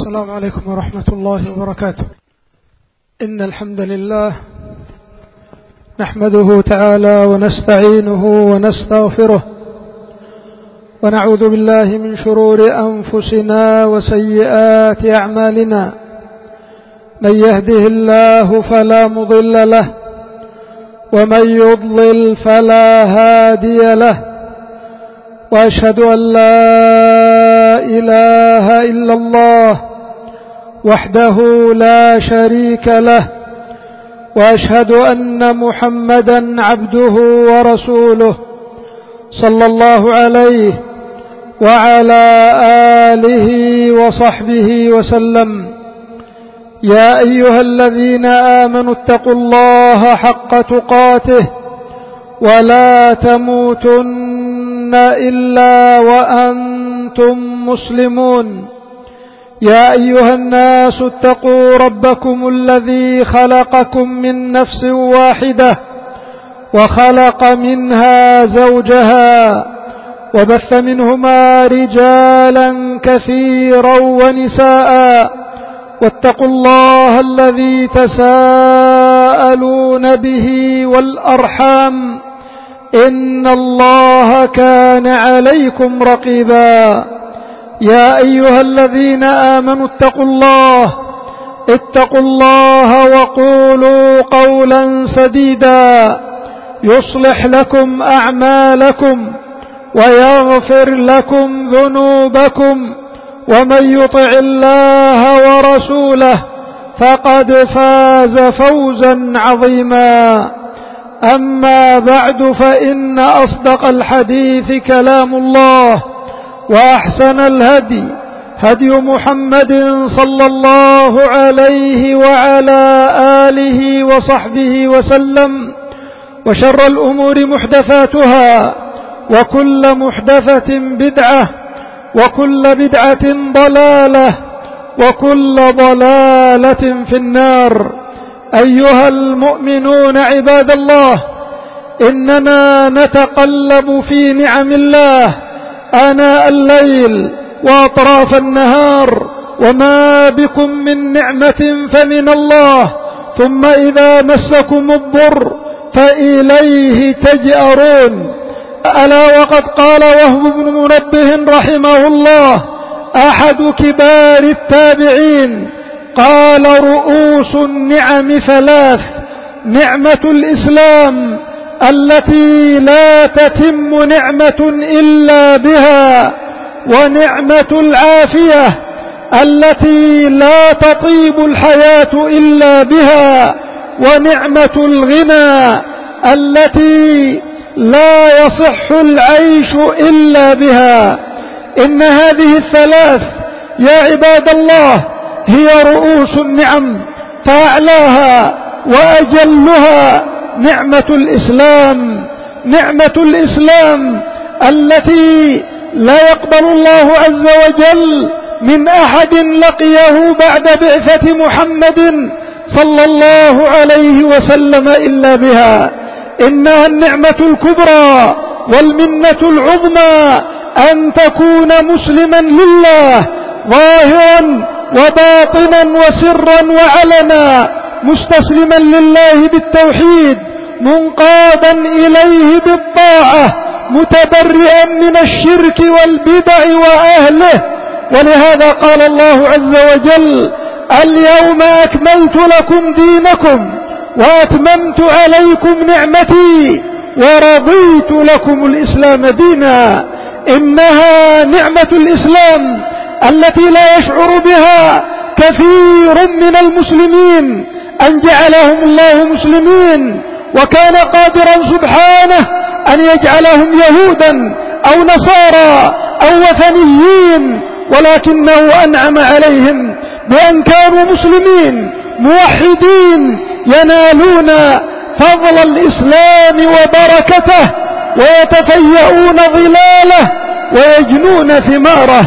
السلام عليكم ورحمة الله وبركاته. إن الحمد لله نحمده تعالى ونستعينه ونستغفره ونعوذ بالله من شرور أنفسنا وسيئات أعمالنا. من يهده الله فلا مضل له ومن يضلل فلا هادي له، وأشهد أن لا إله إلا الله وحده لا شريك له، وأشهد أن محمدا عبده ورسوله صلى الله عليه وعلى آله وصحبه وسلم. يا أيها الذين آمنوا اتقوا الله حق تقاته ولا تموتن إلا وأنتم مسلمون. يا أيها الناس اتقوا ربكم الذي خلقكم من نفس واحدة وخلق منها زوجها وبث منهما رجالا كثيرا ونساء، واتقوا الله الذي تساءلون به والأرحام إن الله كان عليكم رقيبا. يا أيها الذين آمنوا اتقوا الله وقولوا قولا سديدا يصلح لكم أعمالكم ويغفر لكم ذنوبكم، ومن يطع الله ورسوله فقد فاز فوزا عظيما. أما بعد، فإن أصدق الحديث كلام الله، وأحسن الهدي هدي محمد صلى الله عليه وعلى آله وصحبه وسلم، وشر الأمور محدثاتها، وكل محدثة بدعة، وكل بدعة ضلالة، وكل ضلالة في النار. أيها المؤمنون عباد الله، إننا نتقلب في نعم الله آناء الليل وأطراف النهار، وما بكم من نعمة فمن الله، ثم إذا مسكم الضر فإليه تجأرون. ألا وقد قال وهب بن منبه رحمه الله أحد كبار التابعين، قال: رؤوس النعم ثلاث: نعمة الإسلام التي لا تتم نعمة إلا بها، ونعمة العافية التي لا تطيب الحياة إلا بها، ونعمة الغنى التي لا يصح العيش إلا بها. إن هذه الثلاث يا عباد الله هي رؤوس النعم، فأعلاها وأجلها نعمة الإسلام. نعمة الإسلام التي لا يقبل الله عز وجل من أحد لقيه بعد بعثة محمد صلى الله عليه وسلم إلا بها. إنها النعمة الكبرى والمنة العظمى أن تكون مسلما لله ظاهرا وباطنا وسرا وعلنا، مستسلما لله بالتوحيد، منقادا إليه بالطاعة، متبرئا من الشرك والبدع وأهله. ولهذا قال الله عز وجل: اليوم أكملت لكم دينكم وأتممت عليكم نعمتي ورضيت لكم الإسلام دينا. إنها نعمة الإسلام التي لا يشعر بها كثير من المسلمين، أن جعلهم الله مسلمين، وكان قادرا سبحانه أن يجعلهم يهودا أو نصارى أو وثنيين، ولكنه أنعم عليهم بأن كانوا مسلمين موحدين ينالون فضل الإسلام وبركته، ويتفيئون ظلاله ويجنون ثماره.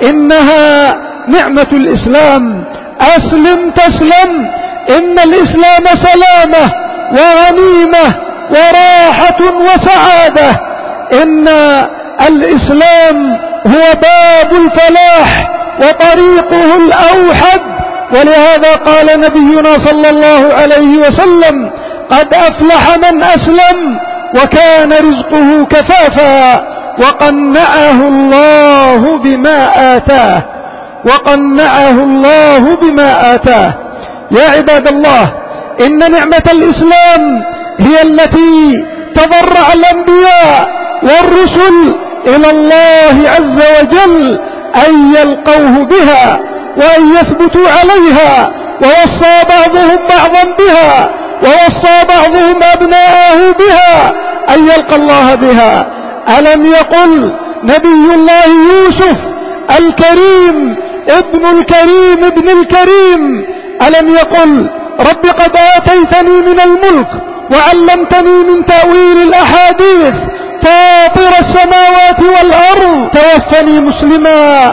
إنها نعمة الإسلام. أسلم تسلم. إن الإسلام سلامة وغنيمة وراحة وسعادة. إن الإسلام هو باب الفلاح وطريقه الأوحد، ولهذا قال نبينا صلى الله عليه وسلم: قد أفلح من أسلم وكان رزقه كفافا وقنعه الله بما آتاه، وقنعه الله بما آتاه. يا عباد الله، إن نعمة الإسلام هي التي تضرع الأنبياء والرسل إلى الله عز وجل أن يلقوه بها وأن يثبتوا عليها، ووصى بعضهم بعضا بها، ووصى بعضهم أبناءه بها أن يلقى الله بها. ألم يقل نبي الله يوسف الكريم ابن الكريم ابن الكريم، ألم يقل: رب قد آتيتني من الملك وعلمتني من تأويل الأحاديث، فاطر السماوات والأرض، توفني مسلما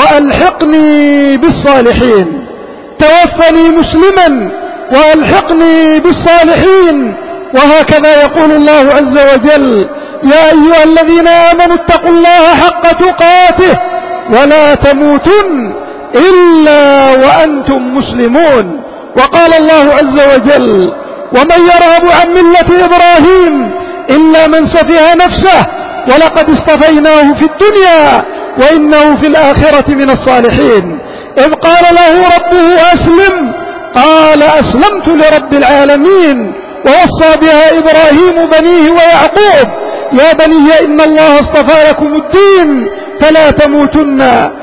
وألحقني بالصالحين. توفني مسلما وألحقني بالصالحين. وهكذا يقول الله عز وجل: يا أيها الذين آمنوا اتقوا الله حق تقاته ولا تموتن إلا وأنتم مسلمون. وقال الله عز وجل: ومن يرغب عن ملة إبراهيم إلا من سفه نفسه ولقد اصطفيناه في الدنيا وإنه في الآخرة من الصالحين. إذ قال له ربه أسلم قال أسلمت لرب العالمين. ووصى بها إبراهيم بنيه ويعقوب: يا بني إن الله اصطفى لكم الدين فلا تموتن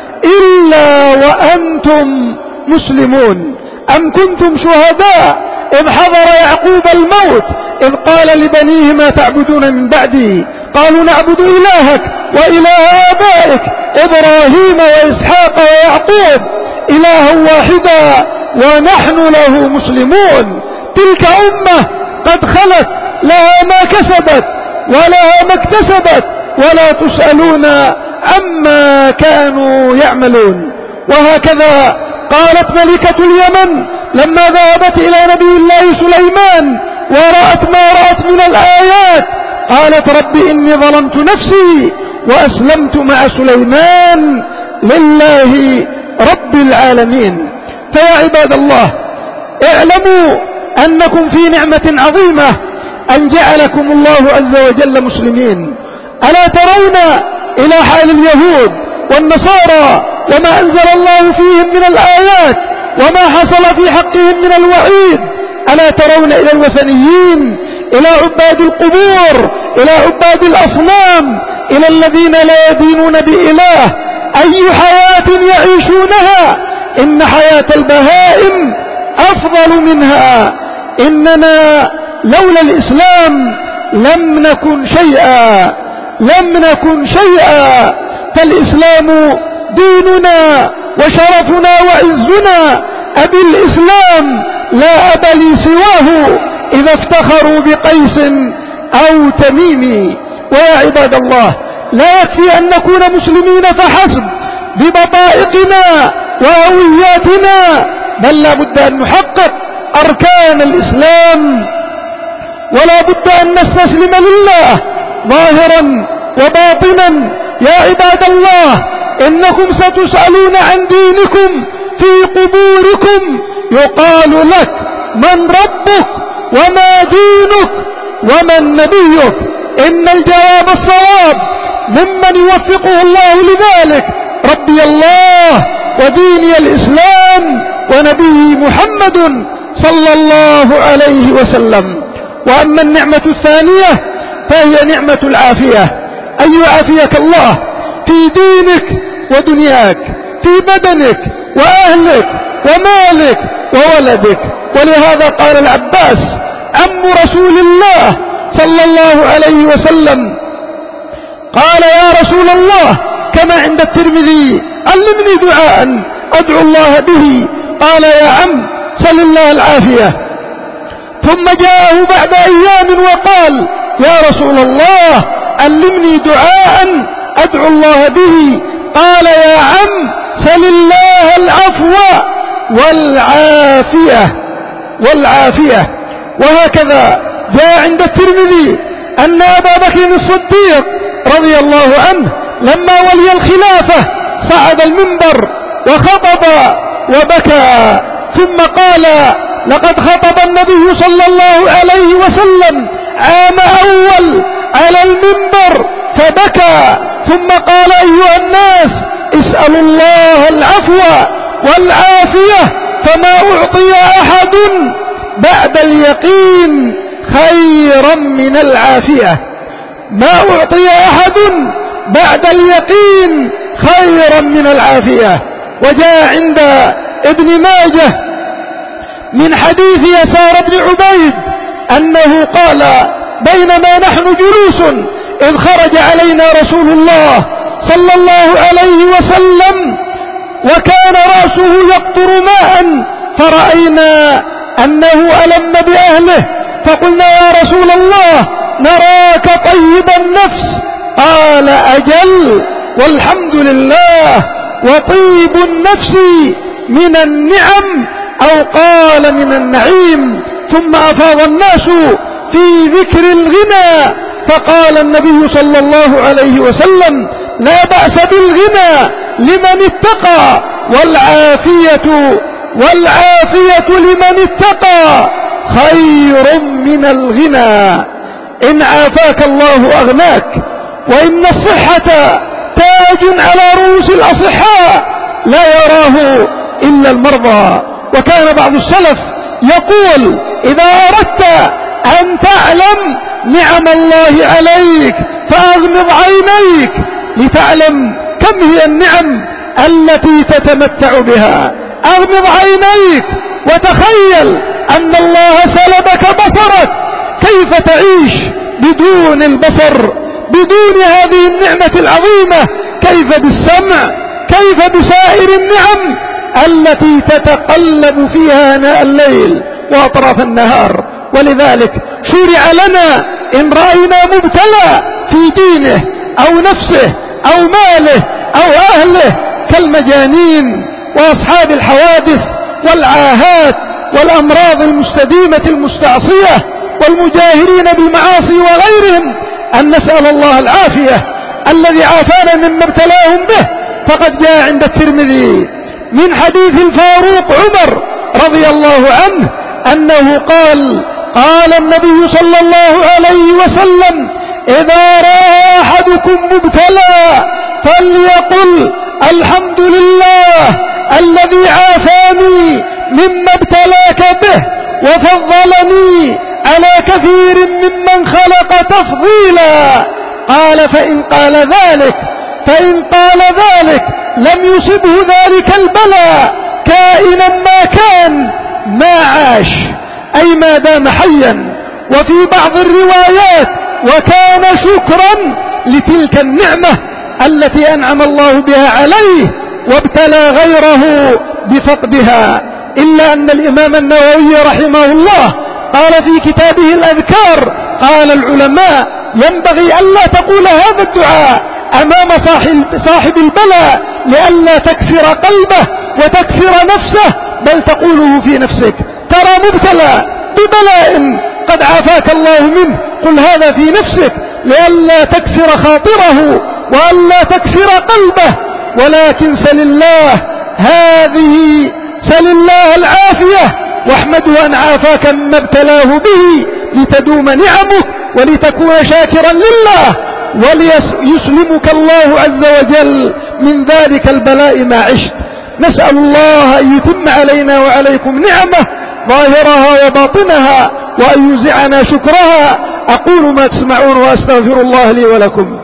إلا وأنتم مسلمون. أم كنتم شهداء إذ حضر يعقوب الموت إذ قال لبنيه: ما تعبدون من بعدي؟ قالوا: نعبد إلهك وإله آبائك إبراهيم وإسحاق ويعقوب إلها واحدا ونحن له مسلمون. تلك أمة قد خلت، لها ما كسبت ولها ما اكتسبت ولا تسألون عما كانوا يعملون. وهكذا قالت ملكة اليمن لما ذهبت إلى نبي الله سليمان ورأت ما رأت من الآيات، قالت: رب إني ظلمت نفسي وأسلمت مع سليمان لله رب العالمين. فيا عباد الله، اعلموا أنكم في نعمة عظيمة أن جعلكم الله عز وجل مسلمين. ألا ترون إلى حال اليهود والنصارى وما أنزل الله فيهم من الآيات وما حصل في حقهم من الوعيد؟ ألا ترون إلى الوثنيين، إلى عباد القبور، إلى عباد الأصنام، إلى الذين لا يدينون بإله، أي حياة يعيشونها؟ إن حياة البهائم أفضل منها. إننا لولا الإسلام لم نكن شيئا، لم نكن شيئا. فالإسلام ديننا وشرفنا وعزنا. أبي الإسلام لا أب لي سواه إذا افتخروا بقيس أو تميم. ويا عباد الله، لا يكفي أن نكون مسلمين فحسب ببطائقنا وهوياتنا، بل لا بد أن نحقق أركان الإسلام، ولا بد أن نستسلم لله ظاهرا وباطنا. يا عباد الله، إنكم ستسألون عن دينكم في قبوركم، يقال لك: من ربك وما دينك ومن نبيك؟ إن الجواب الصواب ممن يوفقه الله لذلك: ربي الله وديني الإسلام ونبي محمد صلى الله عليه وسلم. وأما النعمة الثانية فهي نعمة العافية، أن يعافيك الله في دينك ودنياك، في بدنك وأهلك ومالك وولدك. ولهذا قال العباس عم رسول الله صلى الله عليه وسلم، قال: يا رسول الله، كما عند الترمذي: علمني دعاء أدعو الله به. قال: يا عم، سل الله العافية. ثم جاءه بعد أيام وقال: يا رسول الله، علمني دعاء أدعو الله به. قال: يا عم، سل الله العفو والعافية. وهكذا جاء عند الترمذي أن أبا بكر الصديق رضي الله عنه لما ولي الخلافة صعد المنبر وخطب وبكى، ثم قال: لقد خطب النبي صلى الله عليه وسلم عام أول على المنبر فبكى، ثم قال: أيها الناس اسألوا الله العفو والعافية، فما أعطي أحد بعد اليقين خيرا من العافية. ما أعطي أحد بعد اليقين خيرا من العافية. وجاء عند ابن ماجه من حديث يسار بن عبيد أنه قال: بينما نحن جلوس إذ خرج علينا رسول الله صلى الله عليه وسلم وكان رأسه يقطر ماء، فرأينا أنه ألم بأهله، فقلنا: يا رسول الله نراك طيب النفس. قال: أجل والحمد لله، وطيب النفس من النعم، أو قال من النعيم. ثم أفاض الناس في ذكر الغنى، فقال النبي صلى الله عليه وسلم: لا بأس بالغنى لمن اتقى، والعافية لمن اتقى خير من الغنى. إن عافاك الله أغناك، وإن الصحة تاج على رؤوس الأصحاء لا يراه إلا المرضى. وكان بعض السلف يقول: إذا أردت أن تعلم نعم الله عليك فأغمض عينيك لتعلم كم هي النعم التي تتمتع بها. أغمض عينيك وتخيل أن الله سلبك بصرك، كيف تعيش بدون البصر، بدون هذه النعمة العظيمة؟ كيف بالسمع؟ كيف بسائر النعم التي تتقلب فيها آناء الليل وأطراف النهار؟ ولذلك شرع لنا إن رأينا مبتلى في دينه أو نفسه أو ماله أو أهله كالمجانين وأصحاب الحوادث والعاهات والأمراض المستديمة المستعصية والمجاهرين بالمعاصي وغيرهم، أن نسأل الله العافية الذي عافانا مما ابتلاهم به. فقد جاء عند الترمذي من حديث الفاروق عمر رضي الله عنه أنه قال النبي صلى الله عليه وسلم: إذا رأى أحدكم مبتلى فليقل: الحمد لله الذي عافاني مما ابتلاك به وفضلني على كثير ممن خلق تفضيلا. قال: فإن قال ذلك لم يصبه ذلك البلاء كائنا ما كان ما عاش، أي ما دام حيا. وفي بعض الروايات: وكان شكرا لتلك النعمة التي أنعم الله بها عليه وابتلى غيره بفقدها. إلا أن الإمام النووي رحمه الله قال في كتابه الأذكار: قال العلماء: ينبغي ألا تقول هذا الدعاء أمام صاحب البلاء لئلا تكسر قلبه وتكسر نفسه، بل تقوله في نفسك. ترى مبتلى ببلاء قد عافاك الله منه، قل هذا في نفسك لئلا تكسر خاطره وألا تكسر قلبه. ولكن سل الله العافية، واحمده أن عافاك مما ابتلاه به لتدوم نعمه ولتكون شاكرا لله، وليسلمك الله عز وجل من ذلك البلاء ما عشت. نسأل الله أن يتم علينا وعليكم نعمه ظاهرها وباطنها، وأن يوزعنا شكرها. أقول ما تسمعون وأستغفر الله لي ولكم.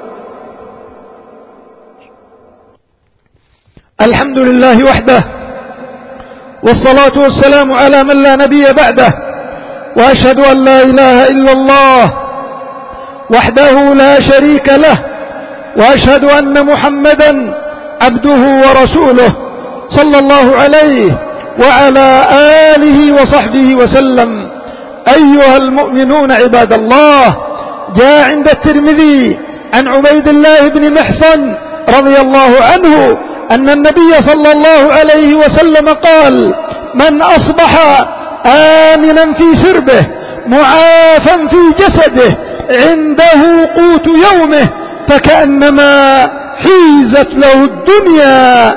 الحمد لله وحده، والصلاة والسلام على من لا نبي بعده، وأشهد أن لا إله إلا الله وحده لا شريك له، وأشهد أن محمدا عبده ورسوله صلى الله عليه وعلى آله وصحبه وسلم. أيها المؤمنون عباد الله، جاء عند الترمذي عن عبيد الله بن محصن رضي الله عنه أن النبي صلى الله عليه وسلم قال: من أصبح آمنا في سربه معافا في جسده عنده قوت يومه فكأنما حيزت له الدنيا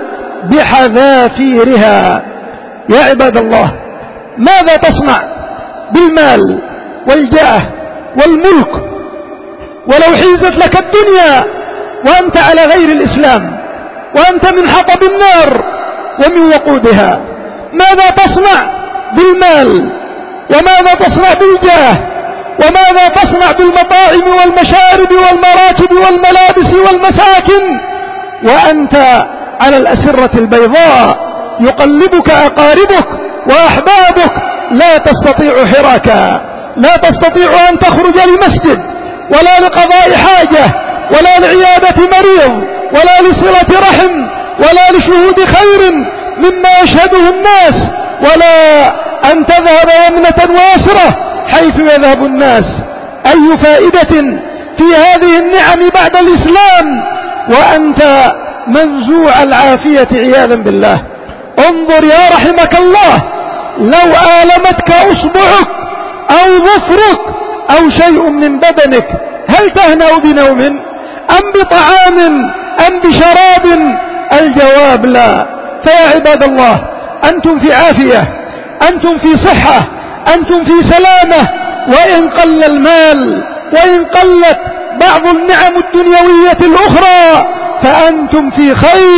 بحذافيرها. يا عباد الله، ماذا تصنع بالمال والجاه والملك ولو حيزت لك الدنيا وأنت على غير الإسلام، وأنت من حطب النار ومن وقودها؟ ماذا تصنع بالمال؟ وماذا تصنع بالجاه؟ وماذا تصنع بالمطاعم والمشارب والمراكب والملابس والمساكن وأنت على الأسرة البيضاء يقلبك أقاربك وأحبابك، لا تستطيع حراكا، لا تستطيع أن تخرج لمسجد ولا لقضاء حاجة ولا لعيادة مريض ولا لصلة رحم ولا لشهود خير مما يشهده الناس، ولا أن تذهب يمنة واسرة حيث يذهب الناس. أي فائدة في هذه النعم بعد الإسلام وأنت منزوع العافية عياذا بالله؟ انظر يا رحمك الله، لو آلمتك أصبعك أو ظفرك أو شيء من بدنك هل تهنأ بنوم أم بطعام أم بشراب؟ الجواب لا. فيا عباد الله، أنتم في عافية، أنتم في صحة، أنتم في سلامة، وإن قل المال وإن قلت بعض النعم الدنيوية الأخرى فأنتم في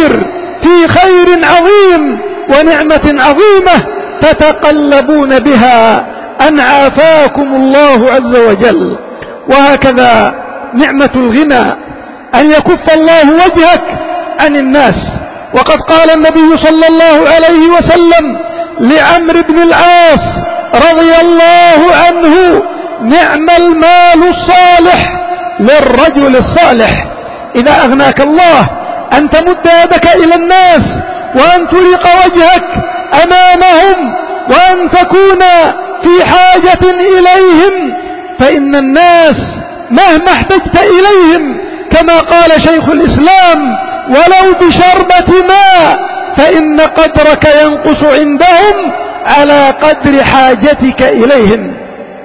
خير عظيم ونعمة عظيمة تتقلبون بها أن عافاكم الله عز وجل. وهكذا نعمة الغنى، أن يكف الله وجهك عن الناس. وقد قال النبي صلى الله عليه وسلم لعمرو بن العاص رضي الله عنه: نعم المال الصالح للرجل الصالح. إذا أغناك الله أن تمد يدك إلى الناس وأن تلق وجهك أمامهم وأن تكون في حاجة إليهم، فإن الناس مهما احتجت إليهم كما قال شيخ الإسلام ولو بشربة ماء فإن قدرك ينقص عندهم على قدر حاجتك إليهم.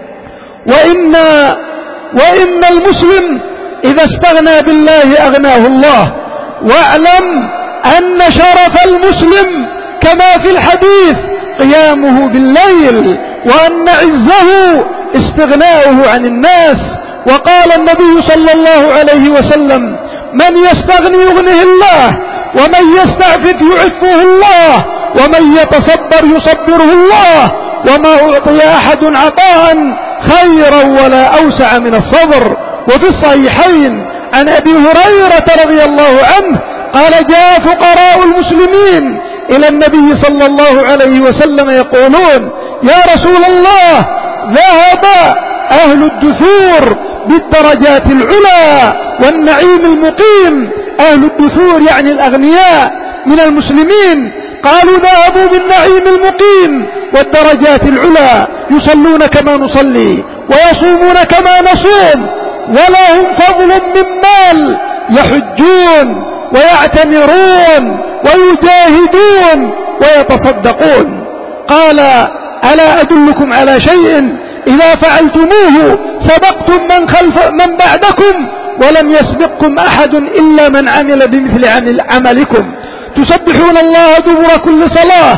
وإن المسلم إذا استغنى بالله أغناه الله. واعلم أن شرف المسلم كما في الحديث قيامه بالليل، وأن عزه استغناؤه عن الناس. وقال النبي صلى الله عليه وسلم: من يستغني يغنه الله، ومن يستعفف يعفه الله، ومن يتصبر يصبره الله، وما أعطي أحد عطاء خيرا ولا أوسع من الصبر. وفي الصحيحين عن أبي هريرة رضي الله عنه قال: جاء فقراء المسلمين إلى النبي صلى الله عليه وسلم يقولون: يا رسول الله، ذهب أهل الدثور بالدرجات العلى والنعيم المقيم. أهل الدثور يعني الأغنياء من المسلمين، قالوا: ذهبوا بالنعيم المقيم والدرجات العلى، يصلون كما نصلي ويصومون كما نصوم، ولهم فضل من مال، يحجون ويعتمرون ويجاهدون ويتصدقون. قال: ألا أدلكم على شيء إذا فعلتموه سبقتم من بعدكم ولم يسبقكم أحد إلا من عمل بمثل عملكم؟ تسبحون الله دبر كل صلاة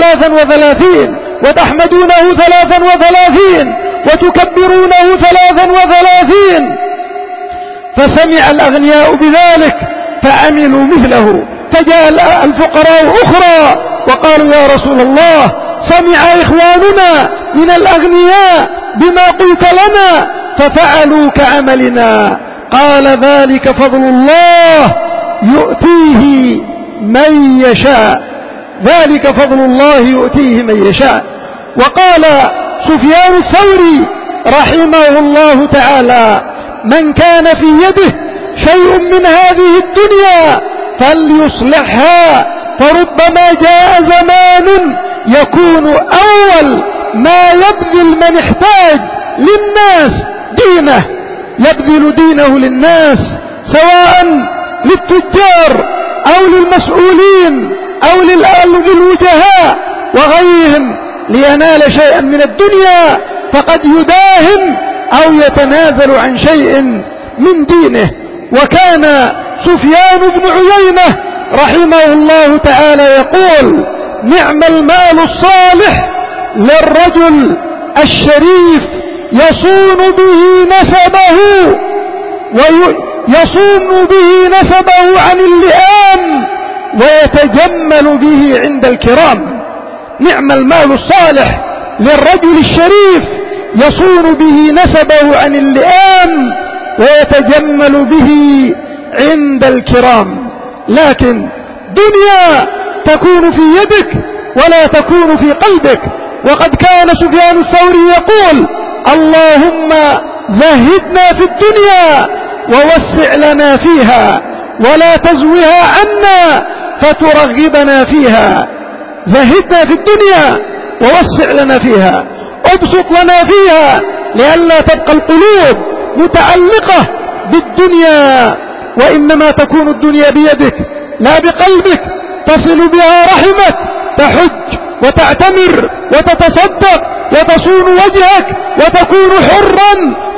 33، وتحمدونه 33، وتكبرونه 33. فسمع الأغنياء بذلك فعملوا مثله. فجاء الفقراء أخرى وقالوا: يا رسول الله، سمع إخواننا من الأغنياء بما قلت لنا ففعلوا كعملنا. قال: ذلك فضل الله يؤتيه من يشاء، ذلك فضل الله يؤتيه من يشاء. وقال سفيان الثوري رحمه الله تعالى: من كان في يده شيء من هذه الدنيا فليصلحها، فربما جاء زمان يكون أول ما يبذل من احتاج للناس دينه، يبذل دينه للناس، سواء للتجار أو للمسؤولين أو للوجهاء وغيرهم، لينال شيئا من الدنيا، فقد يداهن أو يتنازل عن شيء من دينه. وكان سفيان بن عيينة رحمه الله تعالى يقول: نعم المال الصالح للرجل الشريف يصون به نسبه عن اللئام ويتجمل به عند الكرام. نعم المال الصالح للرجل الشريف يصون به نسبه عن اللئام ويتجمل به عند الكرام. لكن دنيا تكون في يدك ولا تكون في قلبك. وقد كان سفيان الثوري يقول: اللهم زهدنا في الدنيا ووسع لنا فيها ولا تزوها عنا فترغبنا فيها. زهدنا في الدنيا ووسع لنا فيها، ابسط لنا فيها لئلا تبقى القلوب متعلقة بالدنيا، وإنما تكون الدنيا بيدك لا بقلبك، تصل بها رحمك، تحج وتعتمر وتتصدق وتصون وجهك وتكون حرا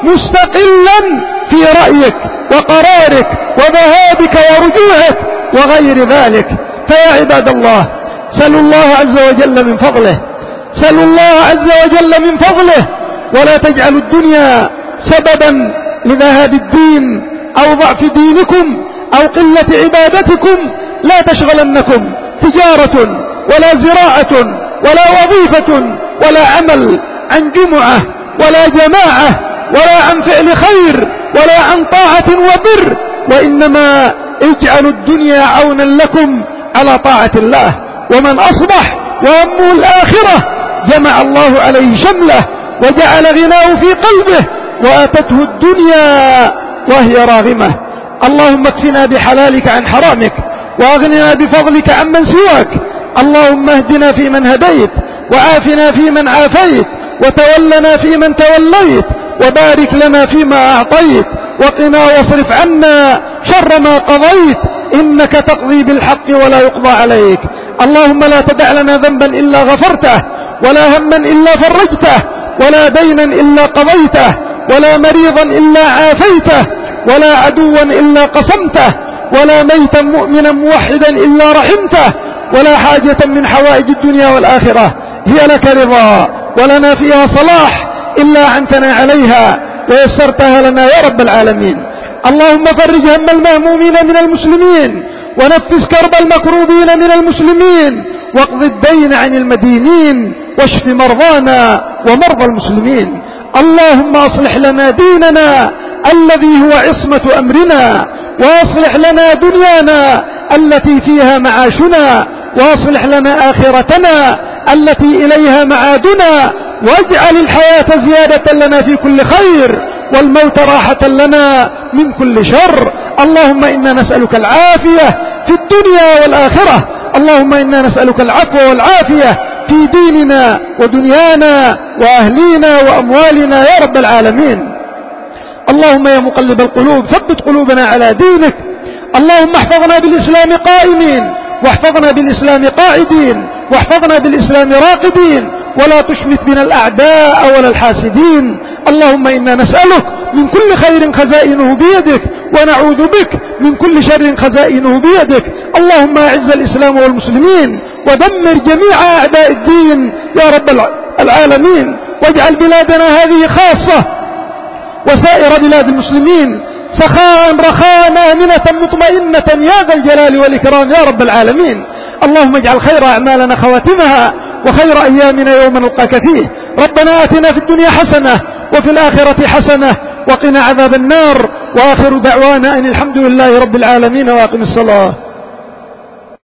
مستقلا في رأيك وقرارك وذهابك ورجوعك وغير ذلك. فيا عباد الله، سلوا الله عز وجل من فضله، سلوا الله عز وجل من فضله، ولا تجعلوا الدنيا سببا لذهاب الدين أو ضعف دينكم أو قلة عبادتكم. لا تشغلنكم تجارة ولا زراعة ولا وظيفة ولا عمل عن جمعة ولا جماعة ولا عن فعل خير ولا عن طاعة وبر، وإنما اجعلوا الدنيا عونا لكم على طاعة الله. ومن أصبح وهمه الآخرة جمع الله عليه شمله وجعل غناه في قلبه وأتته الدنيا وهي راغمة. اللهم اكفنا بحلالك عن حرامك وأغننا بفضلك عمن سواك. اللهم اهدنا فيمن هديت وعافنا فيمن عافيت وتولنا فيمن توليت وبارك لنا فيما أعطيت وقنا واصرف عنا شر ما قضيت، إنك تقضي بالحق ولا يقضى عليك. اللهم لا تدع لنا ذنبا إلا غفرته ولا هما إلا فرجته ولا دينا إلا قضيته ولا مريضا إلا عافيته ولا عدوا إلا قسمته ولا ميتا مؤمنا موحدا إلا رحمته ولا حاجة من حوائج الدنيا والآخرة هي لك رضا ولنا فيها صلاح إلا عنتنا عليها ويسرتها لنا يا رب العالمين. اللهم فرج هم المهمومين من المسلمين ونفس كرب المكروبين من المسلمين واقض الدين عن المدينين واشف مرضانا ومرضى المسلمين. اللهم أصلح لنا ديننا الذي هو عصمة أمرنا، وأصلح لنا دنيانا التي فيها معاشنا، وأصلح لنا آخرتنا التي إليها معادنا، واجعل الحياة زيادة لنا في كل خير والموت راحة لنا من كل شر. اللهم إنا نسألك العافية في الدنيا والآخرة. اللهم إنا نسألك العفو والعافية في ديننا ودنيانا وأهلينا وأموالنا يا رب العالمين. اللهم يا مقلب القلوب ثبت قلوبنا على دينك. اللهم احفظنا بالإسلام قائمين واحفظنا بالإسلام قاعدين واحفظنا بالإسلام راقدين، ولا تشمت بنا الأعداء ولا الحاسدين. اللهم إنا نسألك من كل خير خزائنه بيدك ونعوذ بك من كل شر خزائنه بيدك. اللهم أعز الإسلام والمسلمين ودمر جميع أعداء الدين يا رب العالمين، واجعل بلادنا هذه خاصة وسائر بلاد المسلمين سخاء رخاء آمنة مطمئنة يا ذا الجلال والإكرام يا رب العالمين. اللهم اجعل خير أعمالنا خواتمها وخير أيامنا يوم نلقاك فيه. ربنا آتنا في الدنيا حسنة وفي الآخرة حسنة وقنا عذاب النار، وآخر دعوانا أن الحمد لله رب العالمين، وأقم الصلاة.